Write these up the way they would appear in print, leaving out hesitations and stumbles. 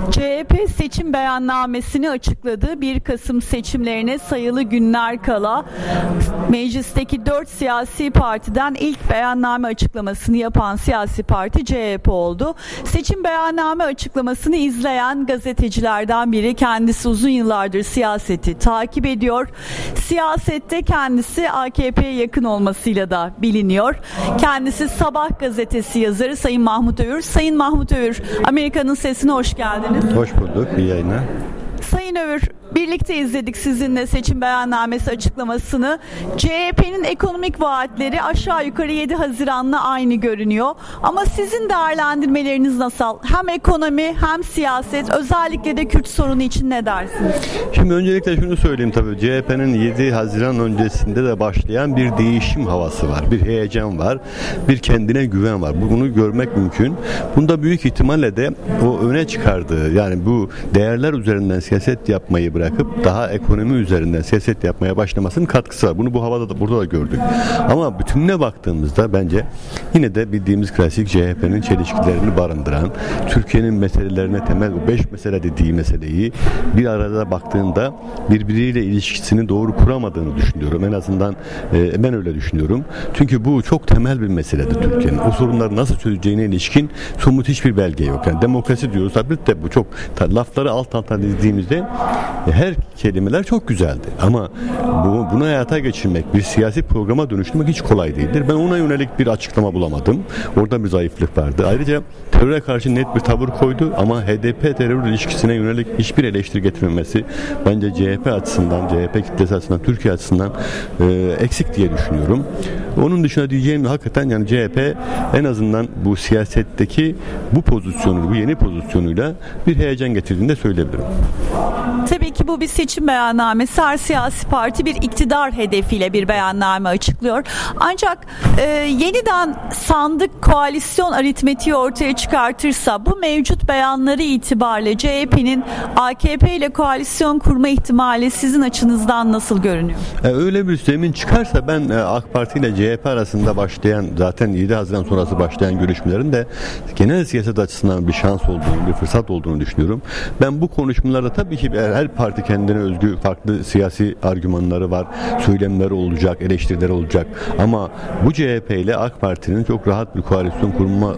CHP seçim beyannamesini açıkladı. 1 Kasım seçimlerine sayılı günler kala meclisteki 4 siyasi partiden ilk beyanname açıklamasını yapan siyasi parti CHP oldu. Seçim beyanname açıklamasını izleyen gazetecilerden biri, kendisi uzun yıllardır siyaseti takip ediyor. Siyasette kendisi AKP'ye yakın olmasıyla da biliniyor. Kendisi Sabah gazetesi yazarı Sayın Mahmut Övür. Sayın Mahmut Övür, Amerika'nın Sesi'ne hoş geldiniz. Hoş bulduk. İyi yayınlar. Sayın Övür, birlikte izledik sizinle seçim beyannamesi açıklamasını. CHP'nin ekonomik vaatleri aşağı yukarı 7 Haziran'la aynı görünüyor. Ama sizin değerlendirmeleriniz nasıl? Hem ekonomi hem siyaset, özellikle de Kürt sorunu için ne dersiniz? Şimdi öncelikle şunu söyleyeyim tabii. CHP'nin 7 Haziran öncesinde de başlayan bir değişim havası var. Bir heyecan var. Bir kendine güven var. Bunu görmek mümkün. Bunda büyük ihtimalle de o öne çıkardığı, yani bu değerler üzerinden siyaset yapmayı bırakıp daha ekonomi üzerinden siyaset yapmaya başlamasının katkısı var. Bunu bu havada da burada da gördük. Ama bütününe baktığımızda bence yine de bildiğimiz klasik CHP'nin çelişkilerini barındıran, Türkiye'nin meselelerine temel, bu 5 mesele dediği meseleyi bir arada baktığında birbiriyle ilişkisini doğru kuramadığını düşünüyorum. En azından ben öyle düşünüyorum. Çünkü bu çok temel bir meseledir Türkiye'nin. O sorunları nasıl çözeceğine ilişkin somut hiçbir belge yok. Yani demokrasi diyoruz. Tabii de bu çok lafları alt alta dediğimizde her kelimeler çok güzeldi. Ama bunu hayata geçirmek, bir siyasi programa dönüştürmek hiç kolay değildir. Ben ona yönelik bir açıklama bulamadım. Orada bir zayıflık vardı. Ayrıca teröre karşı net bir tavır koydu ama HDP terör ilişkisine yönelik hiçbir eleştiri getirmemesi bence CHP açısından, CHP kitlesi açısından, Türkiye açısından eksik diye düşünüyorum. Onun dışında diyeceğim hakikaten yani CHP en azından bu siyasetteki bu pozisyonu, bu yeni pozisyonuyla bir heyecan getirdiğini de söyleyebilirim. Tabii ki bu bir seçim beyannamesi. Her siyasi parti bir iktidar hedefiyle bir beyanname açıklıyor. Ancak yeniden sandık koalisyon aritmetiği ortaya çıkartırsa bu mevcut beyanları itibariyle CHP'nin AKP ile koalisyon kurma ihtimali sizin açınızdan nasıl görünüyor? Öyle bir zemin çıkarsa ben AK Parti ile CHP arasında başlayan, zaten 7 Haziran sonrası başlayan görüşmelerin de genel siyaset açısından bir şans olduğunu, bir fırsat olduğunu düşünüyorum. Ben bu konuşmalarda tabii ki her parti kendine özgü farklı siyasi argümanları var, söylemleri olacak, eleştirileri olacak. Ama bu CHP ile AK Parti'nin çok rahat bir koalisyon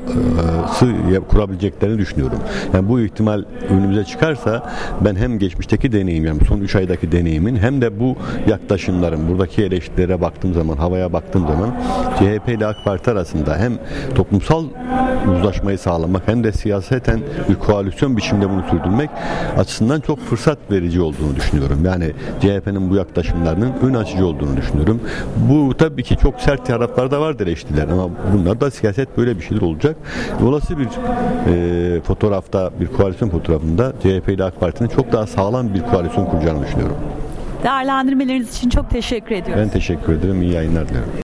kurabileceklerini düşünüyorum. Yani bu ihtimal önümüze çıkarsa ben hem geçmişteki deneyim, yani son 3 aydaki deneyimin, hem de bu yaklaşımların, buradaki eleştirilere baktığım zaman, havaya baktığım zaman CHP ile AK Parti arasında hem toplumsal uzlaşmayı sağlamak hem de siyaseten bir koalisyon biçimde bunu sürdürmek açısından çok fırsat verici olduğunu düşünüyorum. Yani CHP'nin bu yaklaşımlarının ön açıcı olduğunu düşünüyorum. Bu tabii ki çok sert taraflarda vardır eleştiriler ama bunlar da siyaset, böyle bir şeyler olacak. Olası bir fotoğrafta, bir koalisyon fotoğrafında CHP ile AK Parti'nin çok daha sağlam bir koalisyon kuracağını düşünüyorum. Değerlendirmeleriniz için çok teşekkür ediyorum. Ben teşekkür ederim. İyi yayınlar dilerim.